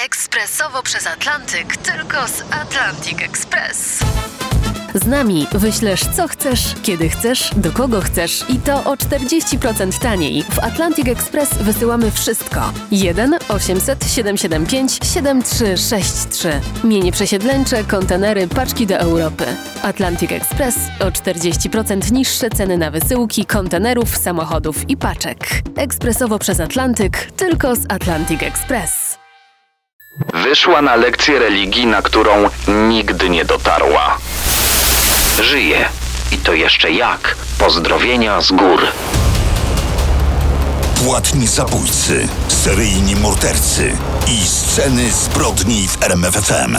Ekspresowo przez Atlantyk, tylko z Atlantic Express. Z nami wyślesz co chcesz, kiedy chcesz, do kogo chcesz i to o 40% taniej. W Atlantic Express wysyłamy wszystko. 1 800 775 7363. Mienie przesiedleńcze, kontenery, paczki do Europy. Atlantic Express o 40% niższe ceny na wysyłki, kontenerów, samochodów i paczek. Ekspresowo przez Atlantyk, tylko z Atlantic Express. Wyszła na lekcję religii, na którą nigdy nie dotarła. Żyje. I to jeszcze jak? Pozdrowienia z gór. Płatni zabójcy, seryjni mordercy i sceny zbrodni w RMF FM.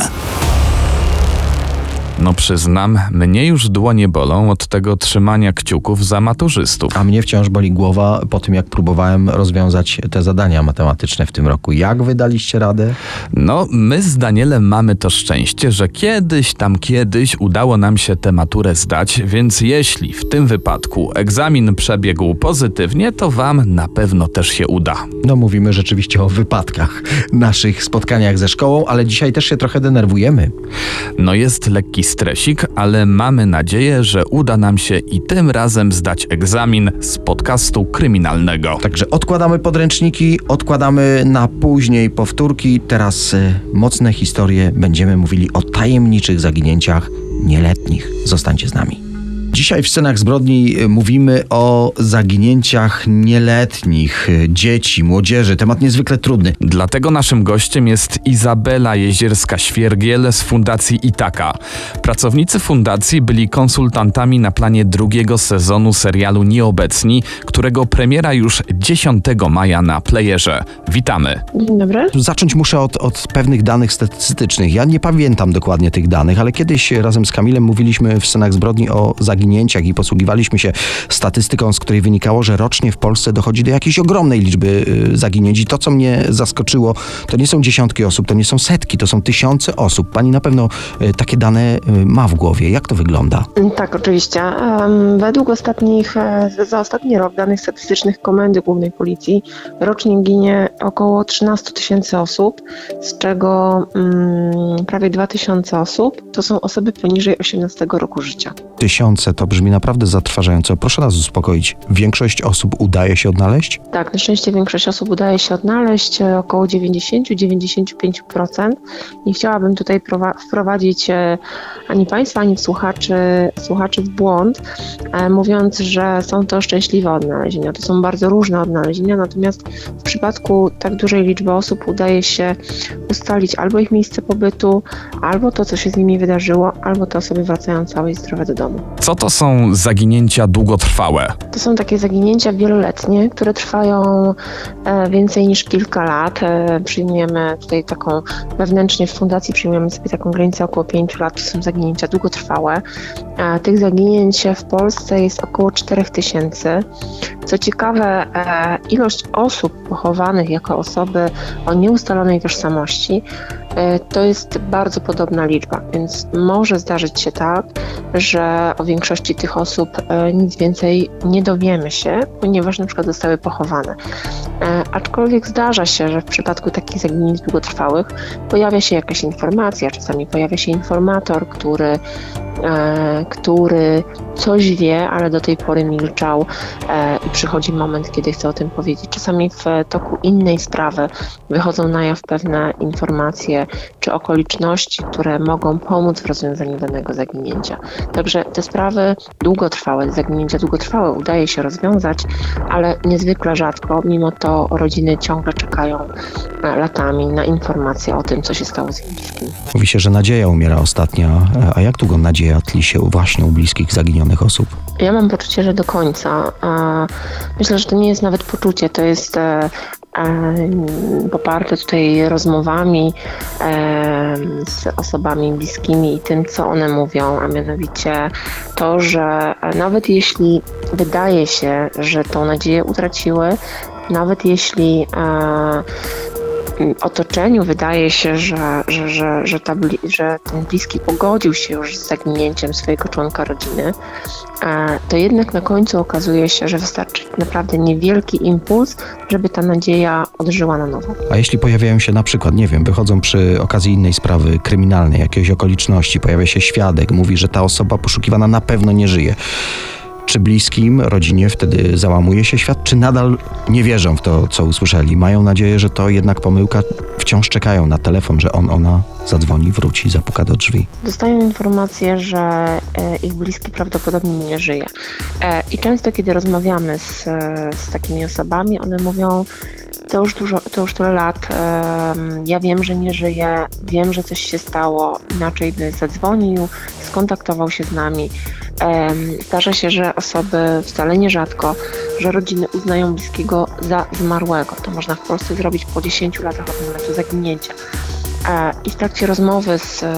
No przyznam, mnie już dłonie bolą od tego trzymania kciuków za maturzystów. A mnie wciąż boli głowa po tym, jak próbowałem rozwiązać te zadania matematyczne w tym roku. Jak wy daliście radę? No, my z Danielem mamy to szczęście, że kiedyś udało nam się tę maturę zdać, więc jeśli w tym wypadku egzamin przebiegł pozytywnie, to wam na pewno też się uda. No mówimy rzeczywiście o wypadkach, naszych spotkaniach ze szkołą, ale dzisiaj też się trochę denerwujemy. No jest lekki stresik, ale mamy nadzieję, że uda nam się i tym razem zdać egzamin z podcastu kryminalnego. Także odkładamy podręczniki, odkładamy na później powtórki. Teraz mocne historie. Będziemy mówili o tajemniczych zaginięciach nieletnich. Zostańcie z nami. Dzisiaj w Scenach zbrodni mówimy o zaginięciach nieletnich, dzieci, młodzieży. Temat niezwykle trudny. Dlatego naszym gościem jest Izabela Jezierska-Świergiel z Fundacji Itaka. Pracownicy fundacji byli konsultantami na planie drugiego sezonu serialu Nieobecni, którego premiera już 10 maja na Playerze. Witamy. Dzień dobry. Zacząć muszę od pewnych danych statystycznych. Ja nie pamiętam dokładnie tych danych, ale kiedyś razem z Kamilem mówiliśmy w Scenach zbrodni o zaginięciach i posługiwaliśmy się statystyką, z której wynikało, że rocznie w Polsce dochodzi do jakiejś ogromnej liczby zaginięć. I to, co mnie zaskoczyło, to nie są dziesiątki osób, to nie są setki, to są tysiące osób. Pani na pewno takie dane ma w głowie. Jak to wygląda? Tak, oczywiście. Według za ostatni rok danych statystycznych Komendy Głównej Policji rocznie ginie około 13 tysięcy osób, z czego prawie 2000 osób to są osoby poniżej 18 roku życia. Tysiące to brzmi naprawdę zatrważająco. Proszę nas uspokoić. Większość osób udaje się odnaleźć? Tak, na szczęście większość osób udaje się odnaleźć, około 90-95%. Nie chciałabym tutaj wprowadzić ani Państwa, ani słuchaczy w błąd, mówiąc, że są to szczęśliwe odnalezienia. To są bardzo różne odnalezienia, natomiast w przypadku tak dużej liczby osób udaje się ustalić albo ich miejsce pobytu, albo to, co się z nimi wydarzyło, albo te osoby wracają całe i zdrowe do domu. Co to są zaginięcia długotrwałe? To są takie zaginięcia wieloletnie, które trwają więcej niż kilka lat. Przyjmujemy tutaj wewnętrznie w fundacji przyjmujemy sobie taką granicę około 5 lat. To są zaginięcia długotrwałe. Tych zaginięć w Polsce jest około 4000. Co ciekawe, ilość osób pochowanych jako osoby o nieustalonej tożsamości to jest bardzo podobna liczba, więc może zdarzyć się tak, że o większości tych osób nic więcej nie dowiemy się, ponieważ na przykład zostały pochowane. Aczkolwiek zdarza się, że w przypadku takich zaginięć długotrwałych pojawia się jakaś informacja, czasami pojawia się informator, który coś wie, ale do tej pory milczał i przychodzi moment, kiedy chce o tym powiedzieć. Czasami w toku innej sprawy wychodzą na jaw pewne informacje czy okoliczności, które mogą pomóc w rozwiązaniu danego zaginięcia. Także te sprawy długotrwałe, zaginięcia długotrwałe udaje się rozwiązać, ale niezwykle rzadko. Mimo to rodziny ciągle czekają latami na informacje o tym, co się stało z ich bliskim. Mówi się, że nadzieja umiera ostatnia. A jak długo nadzieja tli się właśnie u bliskich zaginionych osób? Ja mam poczucie, że do końca. Myślę, że to nie jest nawet poczucie, to jest poparte tutaj rozmowami z osobami bliskimi i tym, co one mówią, a mianowicie to, że nawet jeśli wydaje się, że tą nadzieję utraciły, nawet jeśli otoczeniu wydaje się, że ten bliski pogodził się już z zaginięciem swojego członka rodziny, to jednak na końcu okazuje się, że wystarczy naprawdę niewielki impuls, żeby ta nadzieja odżyła na nowo. A jeśli pojawiają się na przykład, nie wiem, wychodzą przy okazji innej sprawy kryminalnej, jakiejś okoliczności, pojawia się świadek, mówi, że ta osoba poszukiwana na pewno nie żyje. Czy bliskim, rodzinie wtedy załamuje się świat, czy nadal nie wierzą w to, co usłyszeli? Mają nadzieję, że to jednak pomyłka, wciąż czekają na telefon, że ona zadzwoni, wróci, zapuka do drzwi. Dostają informację, że ich bliski prawdopodobnie nie żyje. I często, kiedy rozmawiamy z takimi osobami, one mówią, to już tyle lat, ja wiem, że nie żyje, wiem, że coś się stało, inaczej by zadzwonił, skontaktował się z nami. Zdarza się, że osoby, wcale nierzadko, że rodziny uznają bliskiego za zmarłego. To można w Polsce zrobić po 10 latach od momentu zaginięcia. I w trakcie rozmowy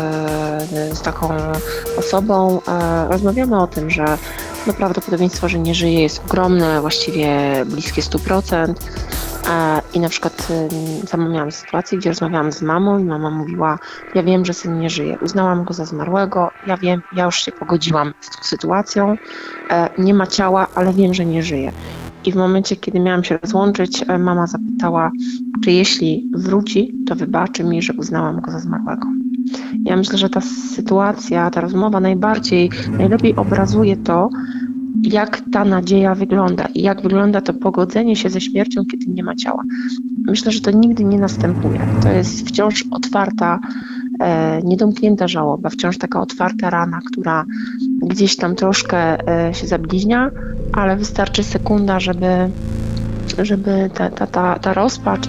z taką osobą rozmawiamy o tym, że prawdopodobieństwo, że nie żyje, jest ogromne, właściwie bliskie 100%. I na przykład sama miałam sytuację, gdzie rozmawiałam z mamą i mama mówiła, ja wiem, że syn nie żyje, uznałam go za zmarłego, ja wiem, ja już się pogodziłam z tą sytuacją, nie ma ciała, ale wiem, że nie żyje. I w momencie, kiedy miałam się rozłączyć, mama zapytała, czy jeśli wróci, to wybaczy mi, że uznałam go za zmarłego. Ja myślę, że ta sytuacja, ta rozmowa najlepiej obrazuje to, jak ta nadzieja wygląda i jak wygląda to pogodzenie się ze śmiercią, kiedy nie ma ciała. Myślę, że to nigdy nie następuje. To jest wciąż otwarta, niedomknięta żałoba, wciąż taka otwarta rana, która gdzieś tam troszkę się zabliźnia, ale wystarczy sekunda, żeby ta rozpacz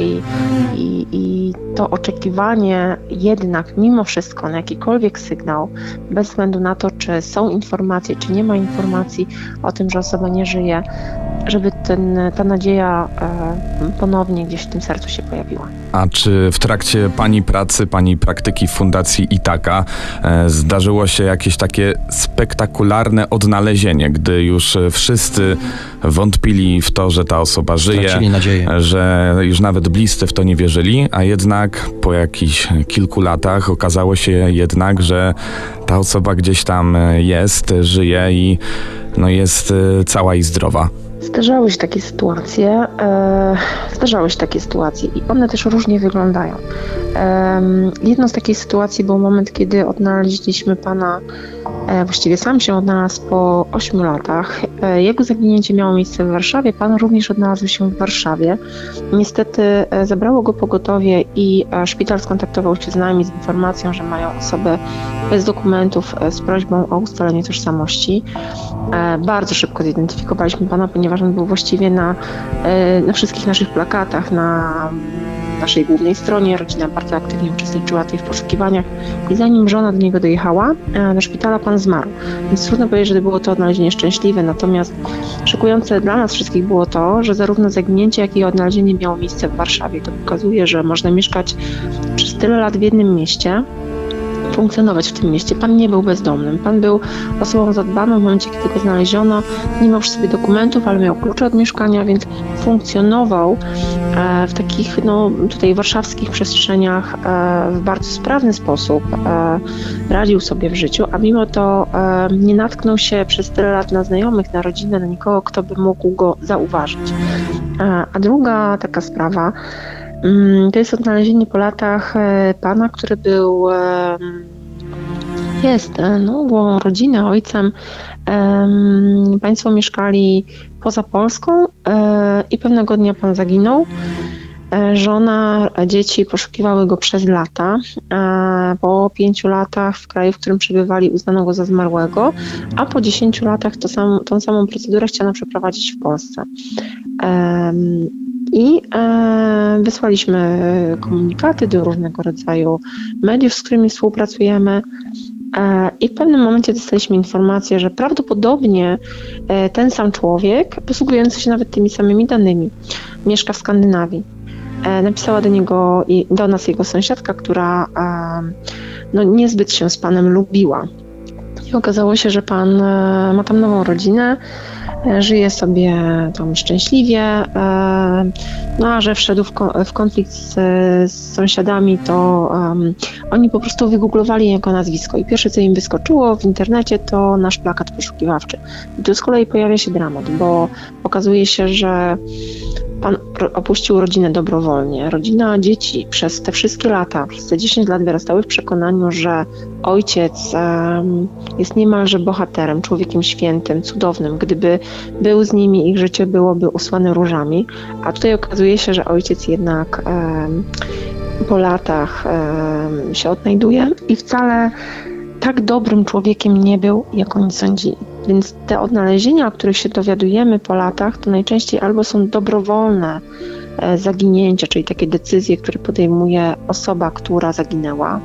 i to oczekiwanie jednak mimo wszystko na jakikolwiek sygnał, bez względu na to, czy są informacje, czy nie ma informacji o tym, że osoba nie żyje, żeby ta nadzieja ponownie gdzieś w tym sercu się pojawiła. A czy w trakcie pani pracy, pani praktyki w Fundacji Itaka zdarzyło się jakieś takie spektakularne odnalezienie, gdy już wszyscy wątpili w to, że ta osoba żyje, że już nawet bliscy w to nie wierzyli, a jednak po jakichś kilku latach okazało się jednak, że ta osoba gdzieś tam jest, żyje i jest cała i zdrowa? Zdarzały się takie sytuacje i one też różnie wyglądają. Jedną z takich sytuacji był moment, kiedy odnaleźliśmy pana, właściwie sam się odnalazł po 8 latach. Jego zaginięcie miało miejsce w Warszawie, pan również odnalazł się w Warszawie. Niestety zabrało go pogotowie i szpital skontaktował się z nami z informacją, że mają osobę bez dokumentów z prośbą o ustalenie tożsamości. Bardzo szybko zidentyfikowaliśmy pana, ponieważ on był właściwie na wszystkich naszych plakatach, na naszej głównej stronie. Rodzina bardzo aktywnie uczestniczyła w tych poszukiwaniach i zanim żona do niego dojechała, do szpitala pan zmarł. Więc trudno powiedzieć, że było to odnalezienie szczęśliwe, natomiast szokujące dla nas wszystkich było to, że zarówno zaginięcie, jak i odnalezienie miało miejsce w Warszawie. To pokazuje, że można mieszkać przez tyle lat w jednym mieście, funkcjonować w tym mieście. Pan nie był bezdomnym. Pan był osobą zadbaną w momencie, kiedy go znaleziono. Nie miał przy sobie dokumentów, ale miał klucze od mieszkania, więc funkcjonował w takich tutaj warszawskich przestrzeniach w bardzo sprawny sposób. Radził sobie w życiu, a mimo to nie natknął się przez tyle lat na znajomych, na rodzinę, na nikogo, kto by mógł go zauważyć. A druga taka sprawa to jest odnalezienie po latach pana, który jest głową rodziny, ojcem. Państwo mieszkali poza Polską i pewnego dnia pan zaginął. Żona, dzieci poszukiwały go przez lata. Po 5 latach w kraju, w którym przebywali, uznano go za zmarłego, a po 10 latach tą samą procedurę chciano przeprowadzić w Polsce. I wysłaliśmy komunikaty do różnego rodzaju mediów, z którymi współpracujemy. I w pewnym momencie dostaliśmy informację, że prawdopodobnie ten sam człowiek, posługujący się nawet tymi samymi danymi, mieszka w Skandynawii. Napisała do nas jego sąsiadka, która niezbyt się z panem lubiła. I okazało się, że pan ma tam nową rodzinę, żyje sobie tam szczęśliwie, no a że wszedł w konflikt z sąsiadami, to oni po prostu wygooglowali jego nazwisko i pierwsze, co im wyskoczyło w internecie, to nasz plakat poszukiwawczy. I tu z kolei pojawia się dramat, bo okazuje się, że pan opuścił rodzinę dobrowolnie. Rodzina, dzieci przez te wszystkie lata, przez te 10 lat wyrastały w przekonaniu, że ojciec jest niemalże bohaterem, człowiekiem świętym, cudownym. Gdyby był z nimi, ich życie byłoby usłane różami. A tutaj okazuje się, że ojciec jednak po latach się odnajduje i wcale tak dobrym człowiekiem nie był, jak oni sądzili. Więc te odnalezienia, o których się dowiadujemy po latach, to najczęściej albo są dobrowolne zaginięcia, czyli takie decyzje, które podejmuje osoba, która zaginęła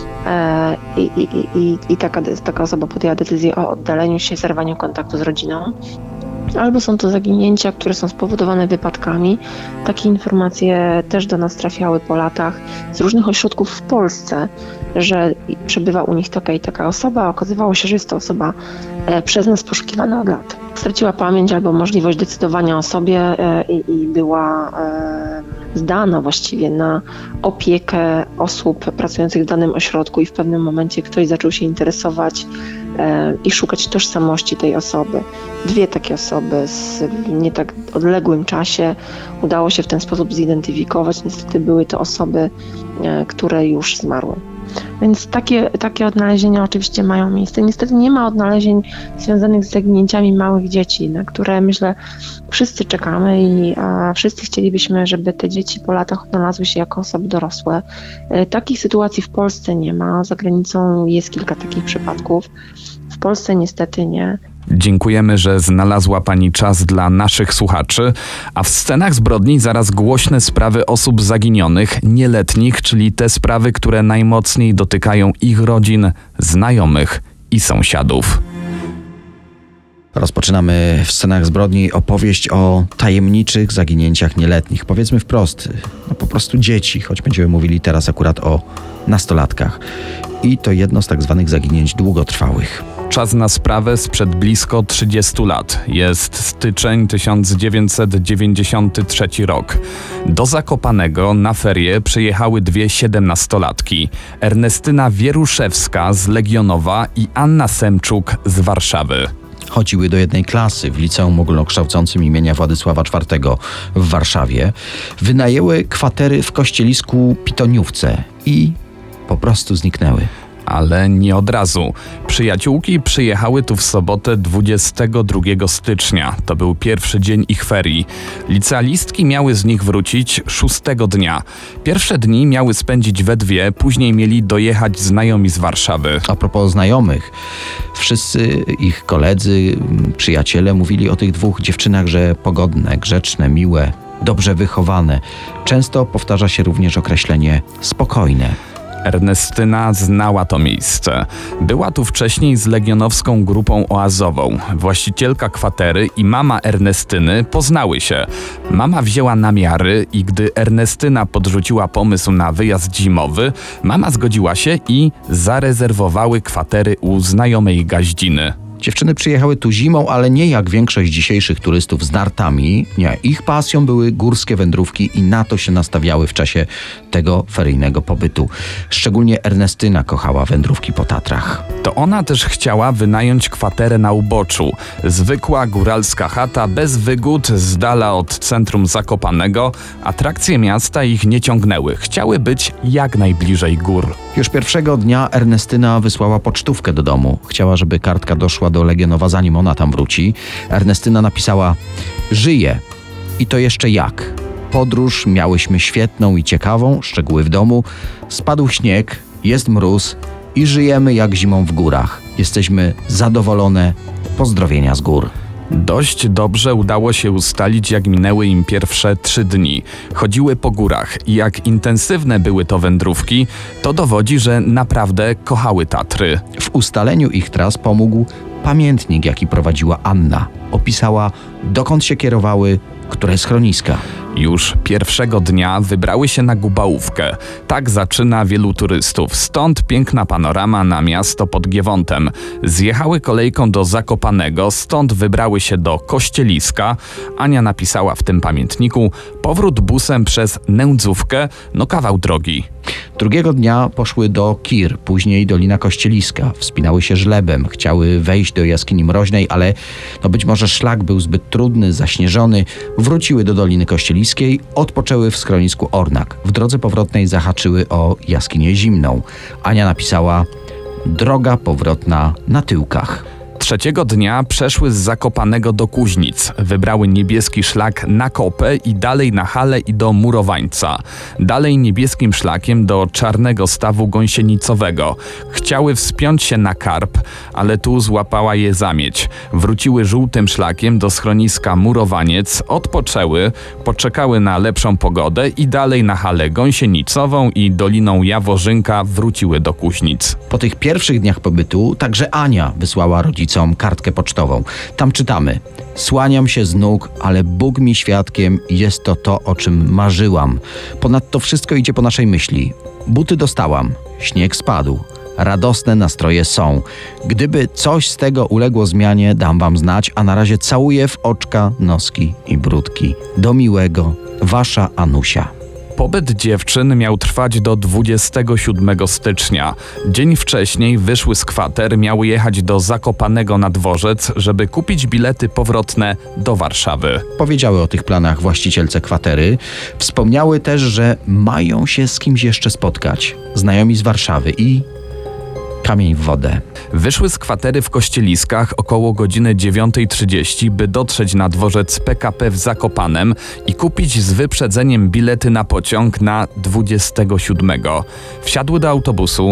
i taka osoba podjęła decyzję o oddaleniu się, zerwaniu kontaktu z rodziną. Albo są to zaginięcia, które są spowodowane wypadkami. Takie informacje też do nas trafiały po latach z różnych ośrodków w Polsce, że przebywa u nich taka i taka osoba. Okazywało się, że jest to osoba przez nas poszukiwana od lat. Straciła pamięć albo możliwość decydowania o sobie i była zdana właściwie na opiekę osób pracujących w danym ośrodku i w pewnym momencie ktoś zaczął się interesować i szukać tożsamości tej osoby. 2 takie osoby w nie tak odległym czasie udało się w ten sposób zidentyfikować. Niestety były to osoby, które już zmarły. Więc takie odnalezienia oczywiście mają miejsce. Niestety nie ma odnalezień związanych z zaginięciami małych dzieci, na które myślę wszyscy czekamy i wszyscy chcielibyśmy, żeby te dzieci po latach odnalazły się jako osoby dorosłe. Takich sytuacji w Polsce nie ma, za granicą jest kilka takich przypadków. W Polsce niestety nie. Dziękujemy, że znalazła Pani czas dla naszych słuchaczy, a w scenach zbrodni zaraz głośne sprawy osób zaginionych, nieletnich, czyli te sprawy, które najmocniej dotykają ich rodzin, znajomych i sąsiadów. Rozpoczynamy w scenach zbrodni opowieść o tajemniczych zaginięciach nieletnich. Powiedzmy wprost, po prostu dzieci, choć będziemy mówili teraz akurat o nastolatkach. I to jedno z tak zwanych zaginięć długotrwałych. Czas na sprawę sprzed blisko 30 lat. Jest styczeń 1993 rok. Do Zakopanego na ferie przyjechały 2 17-latki. Ernestyna Wieruszewska z Legionowa i Anna Semczuk z Warszawy. Chodziły do jednej klasy w liceum ogólnokształcącym imienia Władysława IV w Warszawie. Wynajęły kwatery w kościelisku Pitoniówce i po prostu zniknęły. Ale nie od razu. Przyjaciółki przyjechały tu w sobotę 22 stycznia. To był pierwszy dzień ich ferii. Licealistki miały z nich wrócić 6 dnia. Pierwsze dni miały spędzić we 2, później mieli dojechać znajomi z Warszawy. A propos znajomych, wszyscy ich koledzy, przyjaciele mówili o tych 2 dziewczynach, że pogodne, grzeczne, miłe, dobrze wychowane. Często powtarza się również określenie spokojne. Ernestyna znała to miejsce. Była tu wcześniej z legionowską grupą oazową. Właścicielka kwatery i mama Ernestyny poznały się. Mama wzięła namiary i gdy Ernestyna podrzuciła pomysł na wyjazd zimowy, mama zgodziła się i zarezerwowały kwatery u znajomej gaździny. Dziewczyny przyjechały tu zimą, ale nie jak większość dzisiejszych turystów z nartami. Nie, ich pasją były górskie wędrówki i na to się nastawiały w czasie tego feryjnego pobytu. Szczególnie Ernestyna kochała wędrówki po Tatrach. To ona też chciała wynająć kwaterę na uboczu. Zwykła góralska chata, bez wygód, z dala od centrum Zakopanego. Atrakcje miasta ich nie ciągnęły. Chciały być jak najbliżej gór. Już pierwszego dnia Ernestyna wysłała pocztówkę do domu. Chciała, żeby kartka doszła do Legionowa, zanim ona tam wróci. Ernestyna napisała: żyję. I to jeszcze jak. Podróż miałyśmy świetną i ciekawą, szczegóły w domu. Spadł śnieg, jest mróz i żyjemy jak zimą w górach. Jesteśmy zadowolone. Pozdrowienia z gór. Dość dobrze udało się ustalić, jak minęły im pierwsze 3 dni. Chodziły po górach i jak intensywne były to wędrówki, to dowodzi, że naprawdę kochały Tatry. W ustaleniu ich tras pomógł pamiętnik, jaki prowadziła Anna. Opisała, dokąd się kierowały, które schroniska. Już pierwszego dnia wybrały się na Gubałówkę. Tak zaczyna wielu turystów. Stąd piękna panorama na miasto pod Giewontem. Zjechały kolejką do Zakopanego, stąd wybrały się do Kościeliska. Ania napisała w tym pamiętniku: powrót busem przez Nędzówkę, no kawał drogi. Drugiego dnia poszły do Kir, później Dolina Kościeliska. Wspinały się żlebem, chciały wejść do jaskini Mroźnej, ale być może szlak był zbyt trudny, zaśnieżony. Wróciły do Doliny Kościeliskiej, odpoczęły w schronisku Ornak. W drodze powrotnej zahaczyły o jaskinię Zimną. Ania napisała: droga powrotna na tyłkach. Trzeciego dnia przeszły z Zakopanego do Kuźnic. Wybrały niebieski szlak na Kopę i dalej na Hale i do Murowańca. Dalej niebieskim szlakiem do Czarnego Stawu Gąsienicowego. Chciały wspiąć się na Karp, ale tu złapała je zamieć. Wróciły żółtym szlakiem do schroniska Murowaniec, odpoczęły, poczekały na lepszą pogodę i dalej na Halę Gąsienicową i Doliną Jaworzynka wróciły do Kuźnic. Po tych pierwszych dniach pobytu także Ania wysłała rodzicom kartkę pocztową. Tam czytamy: słaniam się z nóg, ale Bóg mi świadkiem, jest to, o czym marzyłam. Ponadto wszystko idzie po naszej myśli. Buty dostałam, śnieg spadł, radosne nastroje są. Gdyby coś z tego uległo zmianie, dam wam znać, a na razie całuję w oczka, noski i brudki. Do miłego, wasza Anusia. Pobyt dziewczyn miał trwać do 27 stycznia. Dzień wcześniej wyszły z kwater, miały jechać do Zakopanego na dworzec, żeby kupić bilety powrotne do Warszawy. Powiedziały o tych planach właścicielce kwatery. Wspomniały też, że mają się z kimś jeszcze spotkać. Znajomi z Warszawy i kamień w wodę. Wyszły z kwatery w Kościeliskach około godziny 9:30, by dotrzeć na dworzec PKP w Zakopanem i kupić z wyprzedzeniem bilety na pociąg na 27. Wsiadły do autobusu.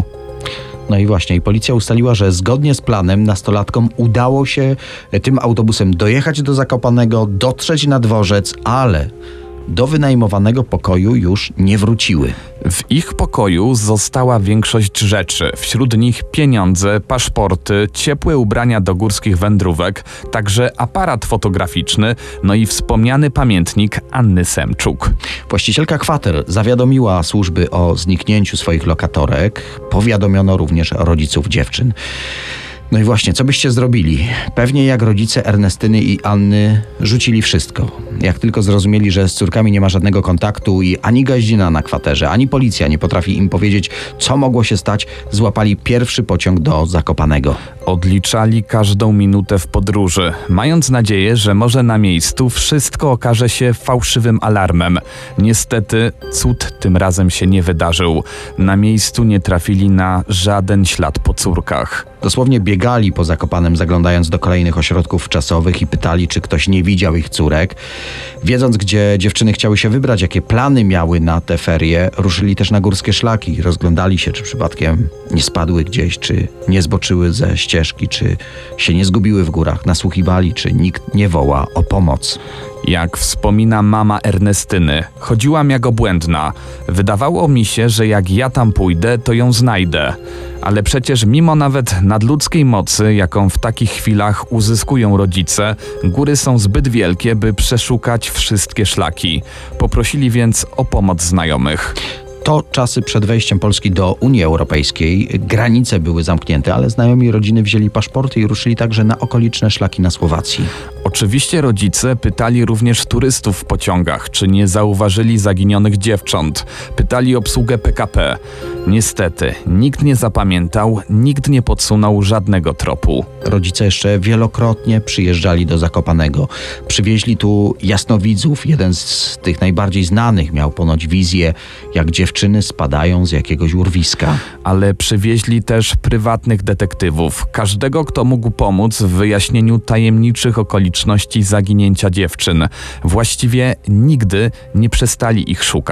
No i właśnie, policja ustaliła, że zgodnie z planem nastolatkom udało się tym autobusem dojechać do Zakopanego, dotrzeć na dworzec, ale do wynajmowanego pokoju już nie wróciły. W ich pokoju została większość rzeczy, wśród nich pieniądze, paszporty, ciepłe ubrania do górskich wędrówek, także aparat fotograficzny, no i wspomniany pamiętnik Anny Semczuk. Właścicielka kwater zawiadomiła służby o zniknięciu swoich lokatorek. Powiadomiono również rodziców dziewczyn. No i właśnie, co byście zrobili? Pewnie jak rodzice Ernestyny i Anny rzucili wszystko. Jak tylko zrozumieli, że z córkami nie ma żadnego kontaktu i ani gaździna na kwaterze, ani policja nie potrafi im powiedzieć, co mogło się stać, złapali pierwszy pociąg do Zakopanego. Odliczali każdą minutę w podróży, mając nadzieję, że może na miejscu wszystko okaże się fałszywym alarmem. Niestety cud tym razem się nie wydarzył. Na miejscu nie trafili na żaden ślad po córkach. Dosłownie biegali po Zakopanem, zaglądając do kolejnych ośrodków czasowych i pytali, czy ktoś nie widział ich córek. Wiedząc, gdzie dziewczyny chciały się wybrać, jakie plany miały na te ferie, ruszyli też na górskie szlaki. Rozglądali się, czy przypadkiem nie spadły gdzieś, czy nie zboczyły ze ścieżki, czy się nie zgubiły w górach. Nasłuchiwali, czy nikt nie woła o pomoc. Jak wspomina mama Ernestyny, chodziłam jak obłędna. Wydawało mi się, że jak ja tam pójdę, to ją znajdę. Ale przecież mimo nawet nadludzkiej mocy, jaką w takich chwilach uzyskują rodzice, góry są zbyt wielkie, by przeszukać wszystkie szlaki. Poprosili więc o pomoc znajomych. To czasy przed wejściem Polski do Unii Europejskiej. Granice były zamknięte, ale znajomi rodziny wzięli paszporty i ruszyli także na okoliczne szlaki na Słowacji. Oczywiście rodzice pytali również turystów w pociągach, czy nie zauważyli zaginionych dziewcząt. Pytali obsługę PKP. Niestety, nikt nie zapamiętał, nikt nie podsunął żadnego tropu. Rodzice jeszcze wielokrotnie przyjeżdżali do Zakopanego. Przywieźli tu jasnowidzów. Jeden z tych najbardziej znanych miał ponoć wizję, jak dziewczyny spadają z jakiegoś urwiska. Ale przywieźli też prywatnych detektywów. Każdego, kto mógł pomóc w wyjaśnieniu tajemniczych okoliczności zaginięcia dziewczyn. Właściwie nigdy nie przestali ich szukać.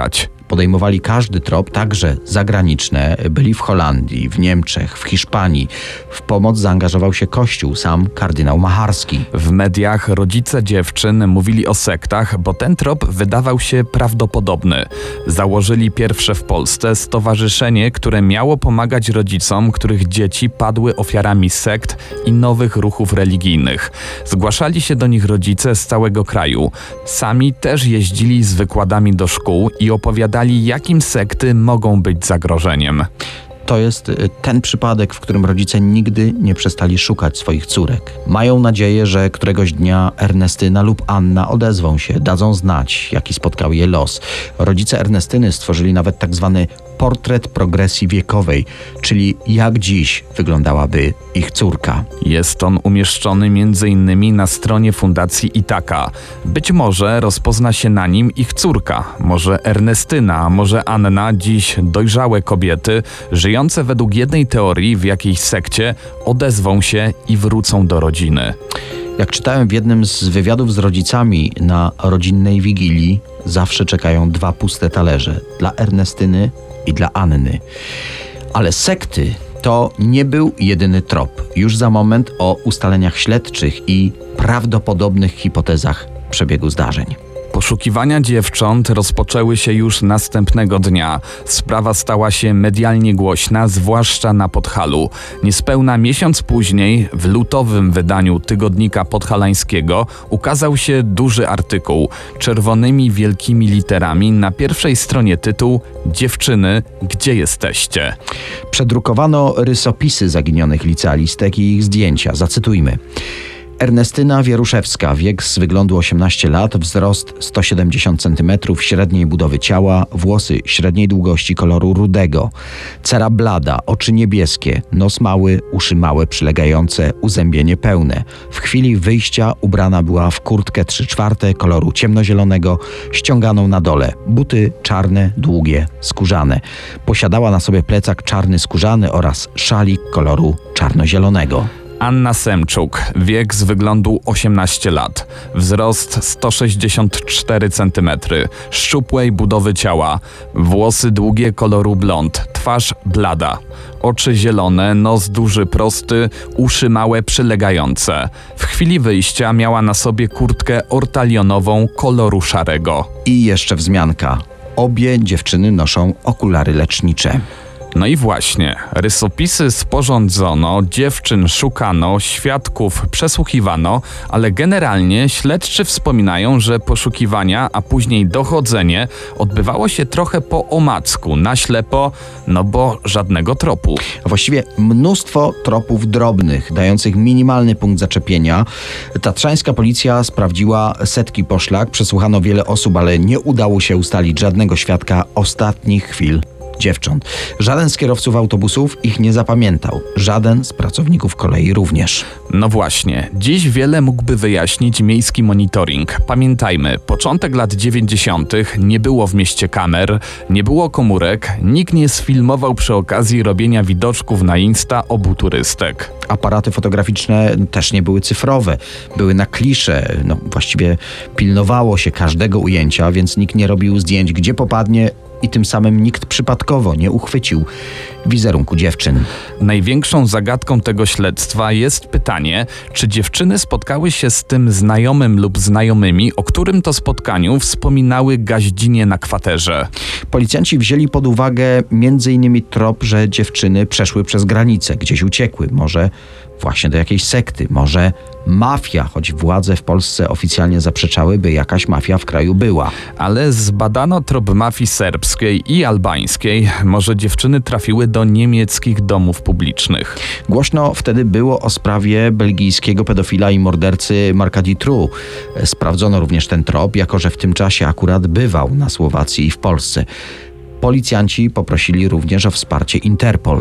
Podejmowali każdy trop, także zagraniczne. Byli w Holandii, w Niemczech, w Hiszpanii. W pomoc zaangażował się Kościół, sam kardynał Macharski. W mediach rodzice dziewczyn mówili o sektach, bo ten trop wydawał się prawdopodobny. Założyli pierwsze w Polsce stowarzyszenie, które miało pomagać rodzicom, których dzieci padły ofiarami sekt i nowych ruchów religijnych. Zgłaszali się do nich rodzice z całego kraju. Sami też jeździli z wykładami do szkół i opowiadali, jakim sekty mogą być zagrożeniem. To jest ten przypadek, w którym rodzice nigdy nie przestali szukać swoich córek. Mają nadzieję, że któregoś dnia Ernestyna lub Anna odezwą się, dadzą znać, jaki spotkał je los. Rodzice Ernestyny stworzyli nawet tak zwany portret progresji wiekowej, czyli jak dziś wyglądałaby ich córka. Jest on umieszczony m.in. na stronie Fundacji Itaka. Być może rozpozna się na nim ich córka, może Ernestyna, może Anna, dziś dojrzałe kobiety, żyjące według jednej teorii w jakiejś sekcie, odezwą się i wrócą do rodziny. Jak czytałem w jednym z wywiadów z rodzicami, na rodzinnej wigilii zawsze czekają 2 puste talerze, dla Ernestyny i dla Anny. Ale sekty to nie był jedyny trop. Już za moment o ustaleniach śledczych i prawdopodobnych hipotezach przebiegu zdarzeń. Poszukiwania dziewcząt rozpoczęły się już następnego dnia. Sprawa stała się medialnie głośna, zwłaszcza na Podhalu. Niespełna miesiąc później, w lutowym wydaniu tygodnika podhalańskiego, ukazał się duży artykuł. Czerwonymi wielkimi literami na pierwszej stronie tytuł: Dziewczyny, gdzie jesteście? Przedrukowano rysopisy zaginionych licealistek i ich zdjęcia. Zacytujmy. Ernestyna Wieruszewska, wiek z wyglądu 18 lat, wzrost 170 cm, średniej budowy ciała, włosy średniej długości koloru rudego, cera blada, oczy niebieskie, nos mały, uszy małe przylegające, uzębienie pełne. W chwili wyjścia ubrana była w kurtkę 3/4 koloru ciemnozielonego, ściąganą na dole, buty czarne, długie, skórzane. Posiadała na sobie plecak czarny skórzany oraz szalik koloru czarnozielonego. Anna Semczuk, wiek z wyglądu 18 lat, wzrost 164 cm, szczupłej budowy ciała, włosy długie koloru blond, twarz blada, oczy zielone, nos duży prosty, uszy małe przylegające. W chwili wyjścia miała na sobie kurtkę ortalionową koloru szarego. I jeszcze wzmianka. Obie dziewczyny noszą okulary lecznicze. No i właśnie, rysopisy sporządzono, dziewczyn szukano, świadków przesłuchiwano, ale generalnie śledczy wspominają, że poszukiwania, a później dochodzenie odbywało się trochę po omacku, na ślepo, no bo żadnego tropu. A właściwie mnóstwo tropów drobnych, dających minimalny punkt zaczepienia. Tatrzańska policja sprawdziła setki poszlak, przesłuchano wiele osób, ale nie udało się ustalić żadnego świadka ostatnich chwil dziewcząt. Żaden z kierowców autobusów ich nie zapamiętał. Żaden z pracowników kolei również. No właśnie, dziś wiele mógłby wyjaśnić miejski monitoring. Pamiętajmy, początek lat 90. nie było w mieście kamer, nie było komórek, nikt nie sfilmował przy okazji robienia widoczków na Insta obu turystek. Aparaty fotograficzne też nie były cyfrowe, były na klisze. Właściwie pilnowało się każdego ujęcia, więc nikt nie robił zdjęć, gdzie popadnie, i tym samym nikt przypadkowo nie uchwycił wizerunku dziewczyn. Największą zagadką tego śledztwa jest pytanie, czy dziewczyny spotkały się z tym znajomym lub znajomymi, o którym to spotkaniu wspominały gaździnie na kwaterze. Policjanci wzięli pod uwagę m.in. trop, że dziewczyny przeszły przez granicę, gdzieś uciekły, może właśnie do jakiejś sekty, może mafia, choć władze w Polsce oficjalnie zaprzeczały, by jakaś mafia w kraju była. Ale zbadano trop mafii serbskiej i albańskiej. Może dziewczyny trafiły do niemieckich domów publicznych. Głośno wtedy było o sprawie belgijskiego pedofila i mordercy Marka Dutroux. Sprawdzono również ten trop, jako że w tym czasie akurat bywał na Słowacji i w Polsce. Policjanci poprosili również o wsparcie Interpol.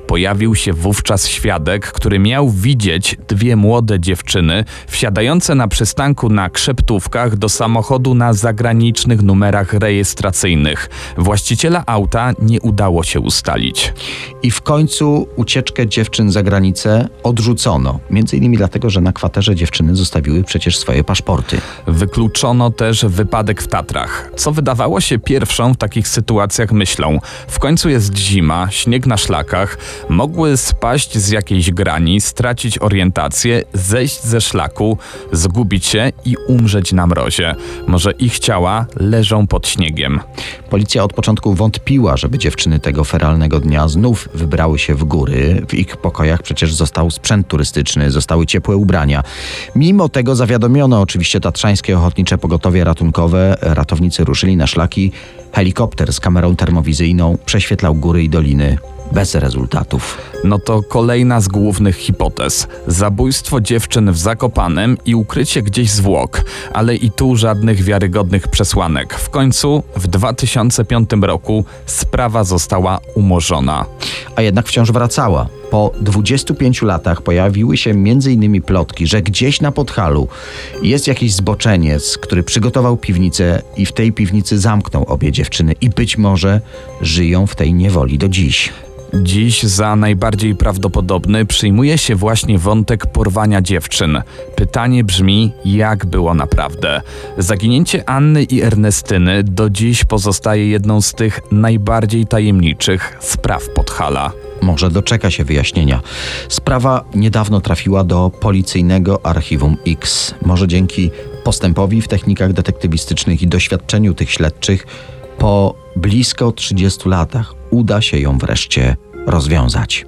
Pojawił się wówczas świadek, który miał widzieć dwie młode dziewczyny wsiadające na przystanku na Krzeptówkach do samochodu na zagranicznych numerach rejestracyjnych. Właściciela auta nie udało się ustalić. I w końcu ucieczkę dziewczyn za granicę odrzucono. Między innymi dlatego, że na kwaterze dziewczyny zostawiły przecież swoje paszporty. Wykluczono też wypadek w Tatrach, co wydawało się pierwszą w takich sytuacjach myślą. W końcu jest zima, śnieg na szlakach, mogły spaść z jakiejś grani, stracić orientację, zejść ze szlaku, zgubić się i umrzeć na mrozie. Może ich ciała leżą pod śniegiem. Policja od początku wątpiła, żeby dziewczyny tego feralnego dnia znów wybrały się w góry. W ich pokojach przecież został sprzęt turystyczny, zostały ciepłe ubrania. Mimo tego zawiadomiono oczywiście Tatrzańskie Ochotnicze Pogotowie Ratunkowe. Ratownicy ruszyli na szlaki. Helikopter z kamerą termowizyjną prześwietlał góry i doliny. Bez rezultatów. No to kolejna z głównych hipotez. Zabójstwo dziewczyn w Zakopanem i ukrycie gdzieś zwłok, ale i tu żadnych wiarygodnych przesłanek. W końcu w 2005 roku sprawa została umorzona. A jednak wciąż wracała. Po 25 latach pojawiły się m.in. plotki, że gdzieś na Podhalu jest jakiś zboczeniec, który przygotował piwnicę i w tej piwnicy zamknął obie dziewczyny i być może żyją w tej niewoli do dziś. Dziś za najbardziej prawdopodobny przyjmuje się właśnie wątek porwania dziewczyn. Pytanie brzmi, jak było naprawdę? Zaginięcie Anny i Ernestyny do dziś pozostaje jedną z tych najbardziej tajemniczych spraw Podhala. Może doczeka się wyjaśnienia. Sprawa niedawno trafiła do policyjnego Archiwum X. Może dzięki postępowi w technikach detektywistycznych i doświadczeniu tych śledczych po blisko 30 latach uda się ją wreszcie rozwiązać.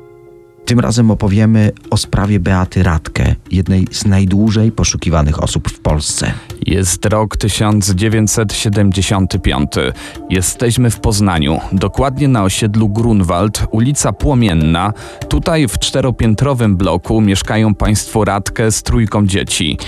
Tym razem opowiemy o sprawie Beaty Radke, jednej z najdłużej poszukiwanych osób w Polsce. Jest rok 1975. Jesteśmy w Poznaniu, dokładnie na osiedlu Grunwald, ulica Płomienna. Tutaj w 4-piętrowym bloku mieszkają państwo Radke z 3 dzieci.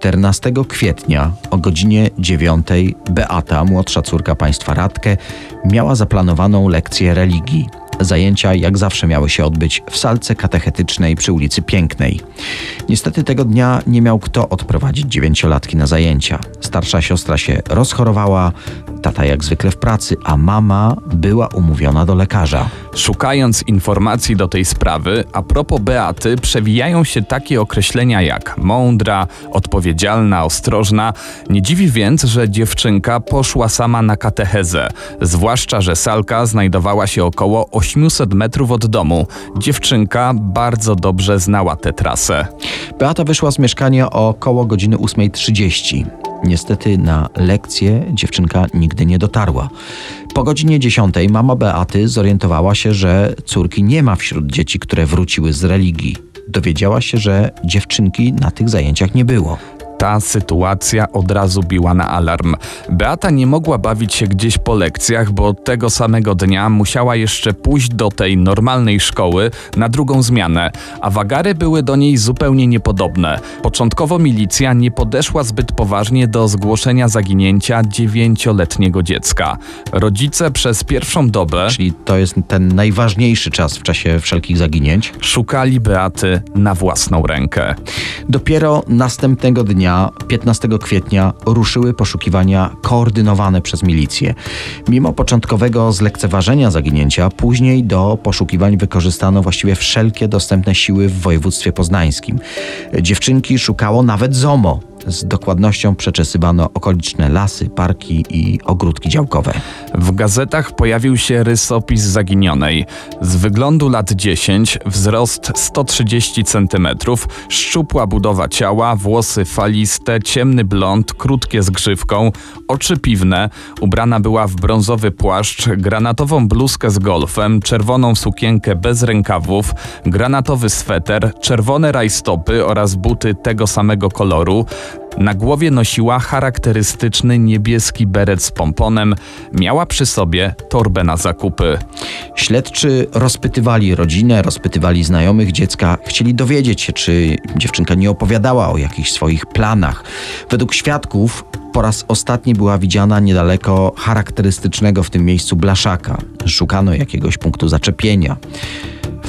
14 kwietnia o godzinie 9 Beata, młodsza córka państwa Radke, miała zaplanowaną lekcję religii. Zajęcia jak zawsze miały się odbyć w salce katechetycznej przy ulicy Pięknej. Niestety tego dnia nie miał kto odprowadzić 9-latki na zajęcia. Starsza siostra się rozchorowała, tata jak zwykle w pracy, a mama była umówiona do lekarza. Szukając informacji do tej sprawy, a propos Beaty, przewijają się takie określenia jak mądra, odpowiedzialna, ostrożna. Nie dziwi więc, że dziewczynka poszła sama na katechezę. Zwłaszcza, że salka znajdowała się około 800 metrów od domu. Dziewczynka bardzo dobrze znała tę trasę. Beata wyszła z mieszkania około godziny 8:30. Niestety na lekcję dziewczynka nigdy nie dotarła. Po godzinie 10 mama Beaty zorientowała się, że córki nie ma wśród dzieci, które wróciły z religii. Dowiedziała się, że dziewczynki na tych zajęciach nie było. Ta sytuacja od razu biła na alarm. Beata nie mogła bawić się gdzieś po lekcjach, bo tego samego dnia musiała jeszcze pójść do tej normalnej szkoły na drugą zmianę, a wagary były do niej zupełnie niepodobne. Początkowo milicja nie podeszła zbyt poważnie do zgłoszenia zaginięcia 9-letniego dziecka. Rodzice przez pierwszą dobę, Czyli to jest ten najważniejszy czas w czasie wszelkich zaginięć, szukali Beaty na własną rękę. Dopiero następnego dnia, 15 kwietnia, ruszyły poszukiwania koordynowane przez milicję. Mimo początkowego zlekceważenia zaginięcia, później do poszukiwań wykorzystano właściwie wszelkie dostępne siły w województwie poznańskim. Dziewczynki szukało nawet ZOMO. Z dokładnością przeczesywano okoliczne lasy, parki i ogródki działkowe. W gazetach pojawił się rysopis zaginionej. Z wyglądu lat 10, wzrost 130 cm, szczupła budowa ciała, włosy faliste, ciemny blond, krótkie z grzywką, oczy piwne, ubrana była w brązowy płaszcz, granatową bluzkę z golfem, czerwoną sukienkę bez rękawów, granatowy sweter, czerwone rajstopy oraz buty tego samego koloru. Na głowie nosiła charakterystyczny niebieski beret z pomponem, miała przy sobie torbę na zakupy. Śledczy rozpytywali rodzinę, rozpytywali znajomych dziecka, chcieli dowiedzieć się, czy dziewczynka nie opowiadała o jakichś swoich planach. Według świadków po raz ostatni była widziana niedaleko charakterystycznego w tym miejscu blaszaka. Szukano jakiegoś punktu zaczepienia.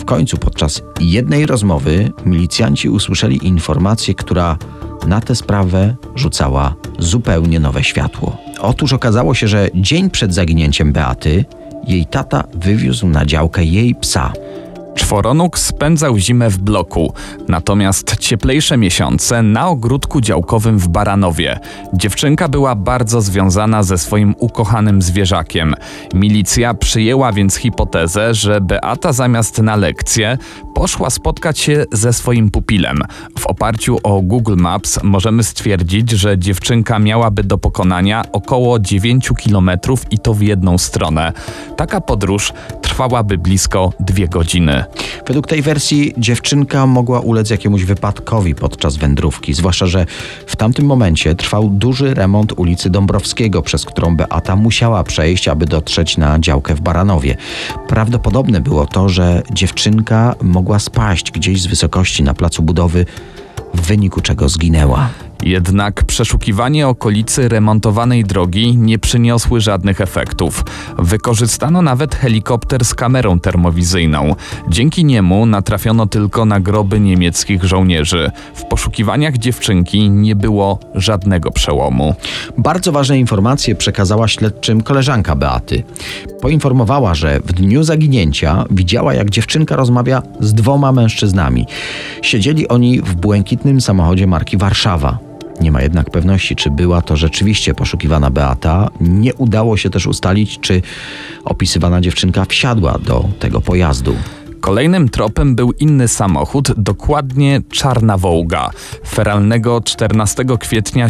w końcu podczas jednej rozmowy milicjanci usłyszeli informację, która na tę sprawę rzucała zupełnie nowe światło. Otóż okazało się, że dzień przed zaginięciem Beaty jej tata wywiózł na działkę jej psa. Czworonóg spędzał zimę w bloku, natomiast cieplejsze miesiące na ogródku działkowym w Baranowie. Dziewczynka była bardzo związana ze swoim ukochanym zwierzakiem. Milicja przyjęła więc hipotezę, że Beata zamiast na lekcję poszła spotkać się ze swoim pupilem. W oparciu o Google Maps możemy stwierdzić, że dziewczynka miałaby do pokonania około 9 km i to w jedną stronę. Taka podróż trwałaby blisko 2 godziny. Według tej wersji dziewczynka mogła ulec jakiemuś wypadkowi podczas wędrówki, zwłaszcza że w tamtym momencie trwał duży remont ulicy Dąbrowskiego, przez którą Beata musiała przejść, aby dotrzeć na działkę w Baranowie. Prawdopodobne było to, że dziewczynka mogła spaść gdzieś z wysokości na placu budowy, w wyniku czego zginęła. Jednak przeszukiwanie okolicy remontowanej drogi nie przyniosły żadnych efektów. Wykorzystano nawet helikopter z kamerą termowizyjną. Dzięki niemu natrafiono tylko na groby niemieckich żołnierzy. W poszukiwaniach dziewczynki nie było żadnego przełomu. Bardzo ważne informacje przekazała śledczym koleżanka Beaty. Poinformowała, że w dniu zaginięcia widziała, jak dziewczynka rozmawia z 2 mężczyznami. Siedzieli oni w błękitnym samochodzie marki Warszawa. Nie ma jednak pewności, czy była to rzeczywiście poszukiwana Beata. Nie udało się też ustalić, czy opisywana dziewczynka wsiadła do tego pojazdu. Kolejnym tropem był inny samochód, dokładnie czarna Wołga. Feralnego 14 kwietnia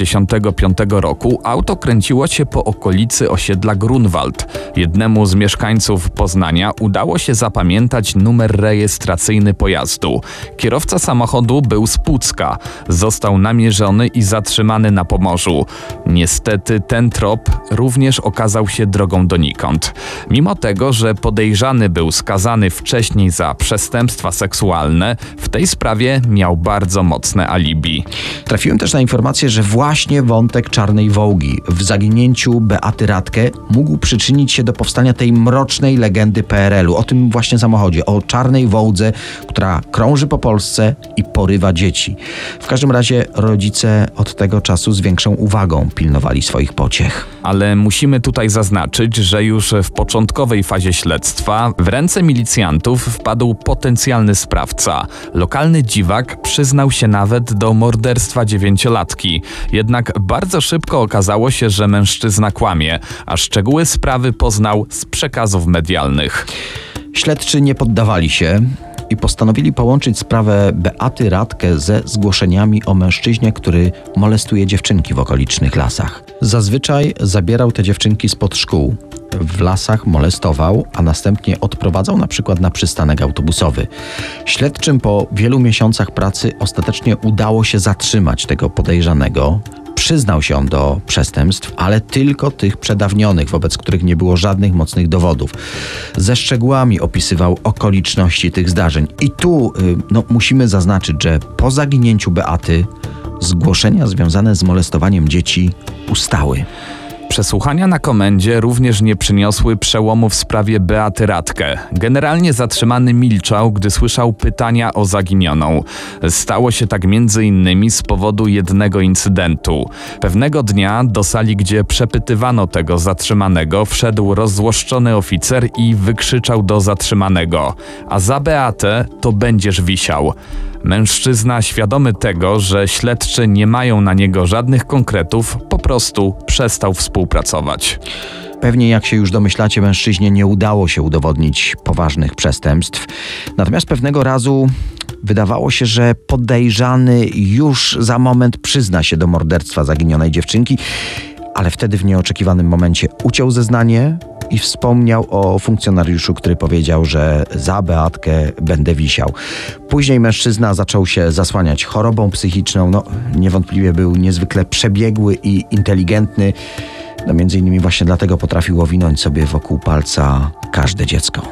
1975 roku auto kręciło się po okolicy osiedla Grunwald. Jednemu z mieszkańców Poznania udało się zapamiętać numer rejestracyjny pojazdu. Kierowca samochodu był z Pucka. Został namierzony i zatrzymany na Pomorzu. Niestety ten trop również okazał się drogą donikąd. Mimo tego, że podejrzany był skazany wcześniej za przestępstwa seksualne, w tej sprawie miał bardzo mocne alibi. Trafiłem też na informację, że właśnie wątek czarnej Wołgi w zaginięciu Beaty Radke mógł przyczynić się do powstania tej mrocznej legendy PRL-u. O tym właśnie samochodzie, o czarnej Wołdze, która krąży po Polsce i porywa dzieci. W każdym razie rodzice od tego czasu z większą uwagą pilnowali swoich pociech. Ale musimy tutaj zaznaczyć, że już w początkowej fazie śledztwa w ręce milicjantów wpadł potencjalny sprawca. Lokalny dziwak przyznał się nawet do morderstwa 9-latki. Jednak bardzo szybko okazało się, że mężczyzna kłamie, a szczegóły sprawy poznał z przekazów medialnych. Śledczy nie poddawali się i postanowili połączyć sprawę Beaty Radke ze zgłoszeniami o mężczyźnie, który molestuje dziewczynki w okolicznych lasach. Zazwyczaj zabierał te dziewczynki spod szkół. W lasach molestował, a następnie odprowadzał na przykład na przystanek autobusowy. Śledczym po wielu miesiącach pracy ostatecznie udało się zatrzymać tego podejrzanego. Przyznał się on do przestępstw, ale tylko tych przedawnionych, wobec których nie było żadnych mocnych dowodów. Ze szczegółami opisywał okoliczności tych zdarzeń. I tu musimy zaznaczyć, że po zaginięciu Beaty zgłoszenia związane z molestowaniem dzieci ustały. Przesłuchania na komendzie również nie przyniosły przełomu w sprawie Beaty Radke. Generalnie zatrzymany milczał, gdy słyszał pytania o zaginioną. Stało się tak m.in. z powodu jednego incydentu. Pewnego dnia do sali, gdzie przepytywano tego zatrzymanego, wszedł rozzłoszczony oficer i wykrzyczał do zatrzymanego: a za Beatę to będziesz wisiał. Mężczyzna, świadomy tego, że śledczy nie mają na niego żadnych konkretów, po prostu przestał współpracować. Pewnie, jak się już domyślacie, mężczyźnie nie udało się udowodnić poważnych przestępstw. Natomiast pewnego razu wydawało się, że podejrzany już za moment przyzna się do morderstwa zaginionej dziewczynki, ale wtedy w nieoczekiwanym momencie uciął zeznanie i wspomniał o funkcjonariuszu, który powiedział, że za Beatkę będę wisiał. Później mężczyzna zaczął się zasłaniać chorobą psychiczną. Niewątpliwie był niezwykle przebiegły i inteligentny. Między innymi właśnie dlatego potrafił owinąć sobie wokół palca każde dziecko.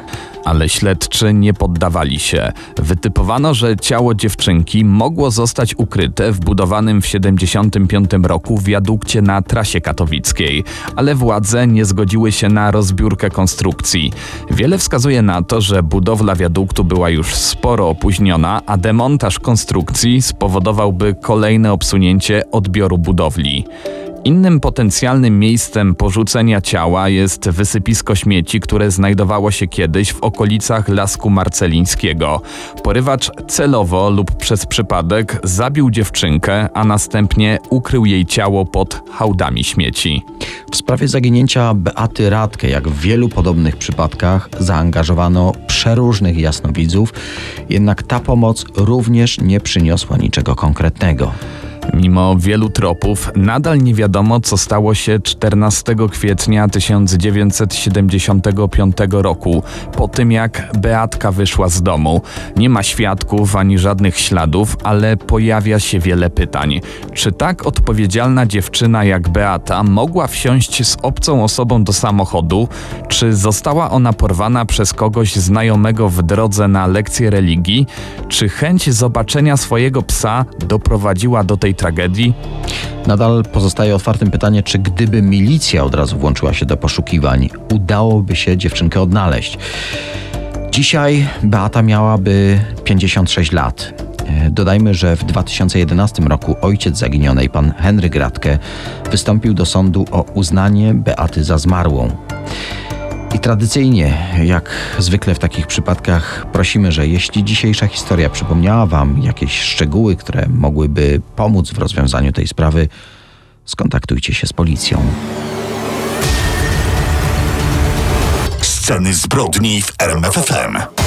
Ale śledczy nie poddawali się. Wytypowano, że ciało dziewczynki mogło zostać ukryte w budowanym w 1975 roku wiadukcie na trasie katowickiej, ale władze nie zgodziły się na rozbiórkę konstrukcji. Wiele wskazuje na to, że budowla wiaduktu była już sporo opóźniona, a demontaż konstrukcji spowodowałby kolejne obsunięcie odbioru budowli. Innym potencjalnym miejscem porzucenia ciała jest wysypisko śmieci, które znajdowało się kiedyś w okolicach Lasku Marcelińskiego. Porywacz celowo lub przez przypadek zabił dziewczynkę, a następnie ukrył jej ciało pod hałdami śmieci. W sprawie zaginięcia Beaty Radke, jak w wielu podobnych przypadkach, zaangażowano przeróżnych jasnowidzów, jednak ta pomoc również nie przyniosła niczego konkretnego. Mimo wielu tropów, nadal nie wiadomo, co stało się 14 kwietnia 1975 roku, po tym jak Beatka wyszła z domu. Nie ma świadków ani żadnych śladów, ale pojawia się wiele pytań. Czy tak odpowiedzialna dziewczyna jak Beata mogła wsiąść z obcą osobą do samochodu? Czy została ona porwana przez kogoś znajomego w drodze na lekcję religii? Czy chęć zobaczenia swojego psa doprowadziła do tej tragedii? Nadal pozostaje otwartym pytanie, czy gdyby milicja od razu włączyła się do poszukiwań, udałoby się dziewczynkę odnaleźć. Dzisiaj Beata miałaby 56 lat. Dodajmy, że w 2011 roku ojciec zaginionej, pan Henryk Radke, wystąpił do sądu o uznanie Beaty za zmarłą. I tradycyjnie, jak zwykle w takich przypadkach, prosimy, że jeśli dzisiejsza historia przypomniała Wam jakieś szczegóły, które mogłyby pomóc w rozwiązaniu tej sprawy, skontaktujcie się z policją. Sceny zbrodni w RMF FM.